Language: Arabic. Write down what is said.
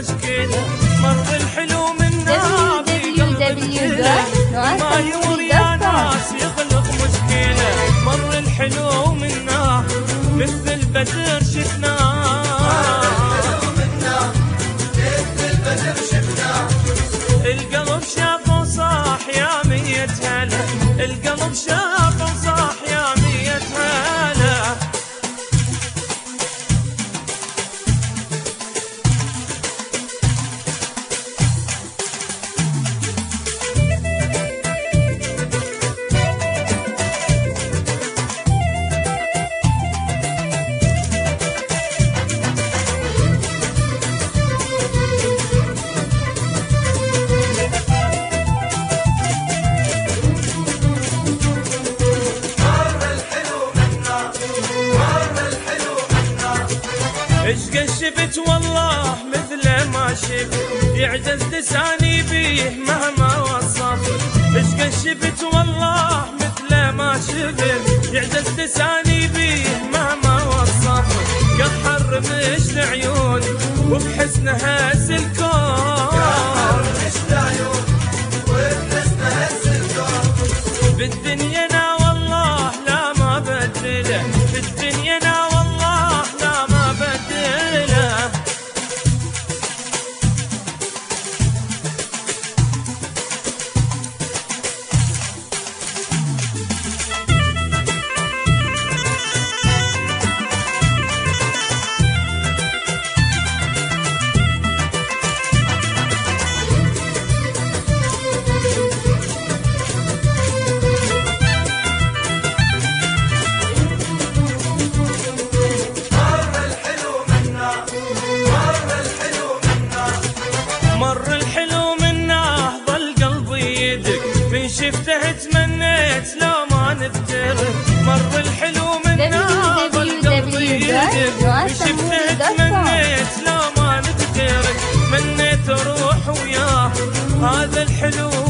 مشكلة، مر الحلو منها ما يمر يا ناس يخلق مشكلة، مر الحلو منها مثل البدر شفناه، القلب شاف وصاح يا مية هلا، القلب شاف وصاح يا مية هلا. اشقى شفت والله مثل ما شفت، يعجز لساني بيه مهما وصفت، اشقى شفت والله مثل ما شفت، يعجز لساني بيه مهما وصفت، قهر رمش العيون وبحسنها هز الكون، بالدنيا انا والله لا ما بدله، بالدنيا انا والله لا ما بدله. مر الحلو منه ظل قلبي يدق، من شفته تمنيت لو ما نفترق، مر الحلو منه ظل قلبي يدق، من شفته تمنيت لو ما نفترق، تمنيت اروح وياه هذا الحلو